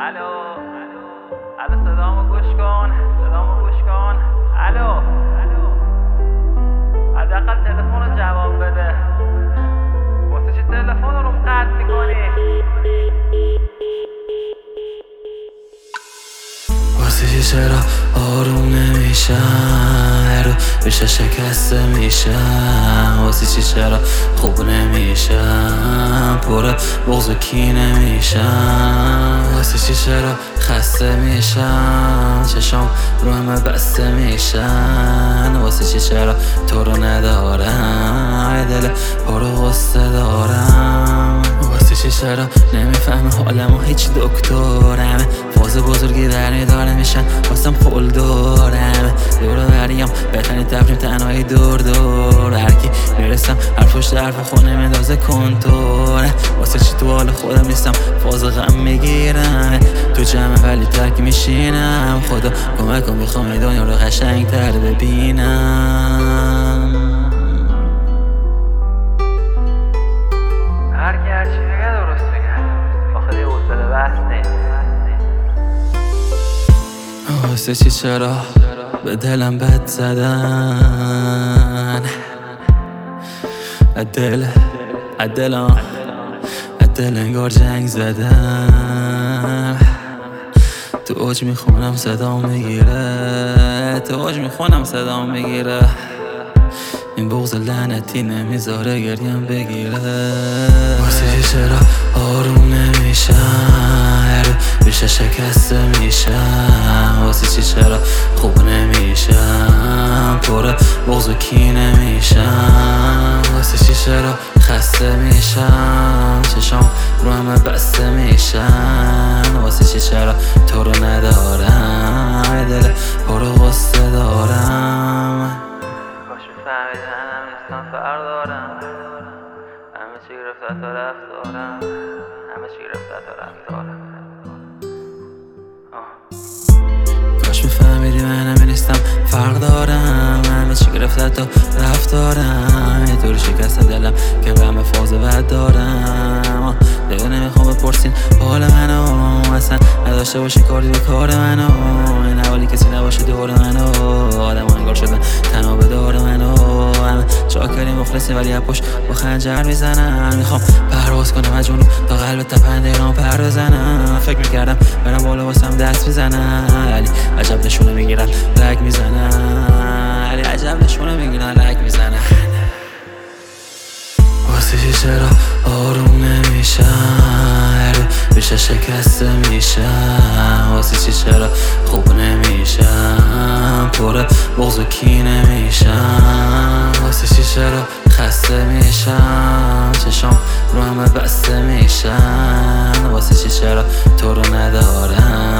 الو صدامو گوش کن الو حداقل تلفن رو جواب بده. واسه چی تلفن رو قطع میکنی؟ واسه چی چرا آروم نمیشم؟ رو بیشتر شکسته میشم. واسه چی چرا خوب نمیشم؟ پر بغض و کینه میشم. واسه چی چرا خسته میشم؟ چشام رو همه بسته میشن. واسه چی چرا تو رو ندارم؟ دل پر غصه دارم. واسه چی چرا نمیفهمه حالمو هیچ دکترم؟ فاز بزرگی در میداره میشن واسم پول دارم. دور بریم بتنی تفریم تنهایی دور هرکی میرسم حرفش حرف خونه میندازه کنتوره. واسه چی تو حال خودم نیستم فاز غم میگیرم؟ تو جمع ولی تک میشینم. خدا کمک کن میخوام این دنیا رو قشنگ تر ببینم. هرکی هرچی بگه درست بگه. آخه دیگه حوصله بحث نیست. واسه چی چرا به دلم بد زدن؟ دل انگار جنگ زدم. تو اوج میخونم صدام میگیره. این بغض لعنتی نمیذاره گریم بگیره. واسه چی چرا آروم نمیشم؟ بیشتر شکسته میشم. واسه چی چرا خوب نمیشم؟ پر بغض و کینه میشم. واسه چی چرا خسته میشم؟ چشام رو همه بسته میشن. واسه چی چرا تو رو ندارم؟ دل پر غصه دارم. کاش میفهمیدی منم نیستم فرق دارم. همه چی گرفته تا رفتارم. کاش میفهمیدی منم نیستم فرق دارم. همه چی گرفته تا رفتارم. یه طوری شکسته دلم که غم فاز بد دارم. دیگه نمیخوام بپرسین حال منو، اصلا نداشته باشی کاری به کار منو. این حوالی کسی نباشه دور منو. آدم انگار شدن تنها به دار منو. همه چاکری مخلصی ولی پشت با خنجر میزنن. میخوام پرواز کنم از جنوب تا قلب تپنده ایران پر بزنم. فکر میکردم برم بالا واسم دست میزنن، ولی عجب نشونه میگیرن لگ میزنن. واسه چی چرا آروم نمیشم؟ بیشتر شکسته میشم. واسه چی چرا خوب نمیشم؟ پر بغض و کینه میشم. واسه چی چرا خسته میشم؟ چشام رو همه بسته میشن. واسه چی چرا تو رو ندارم؟